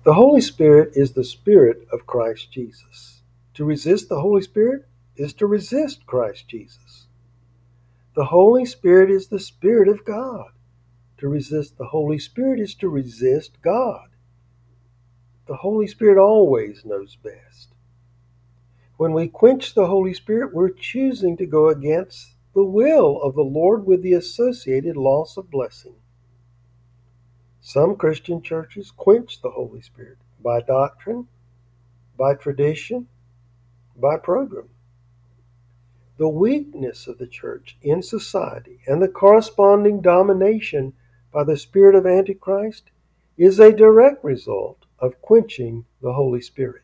The Holy Spirit is the Spirit of Christ Jesus. To resist the Holy Spirit is to resist Christ Jesus. The Holy Spirit is the Spirit of God. To resist the Holy Spirit is to resist God. The Holy Spirit always knows best. When we quench the Holy Spirit, we're choosing to go against the will of the Lord with the associated loss of blessing. Some Christian churches quench the Holy Spirit by doctrine, by tradition, by program. The weakness of the church in society and the corresponding domination by the spirit of Antichrist is a direct result of quenching the Holy Spirit.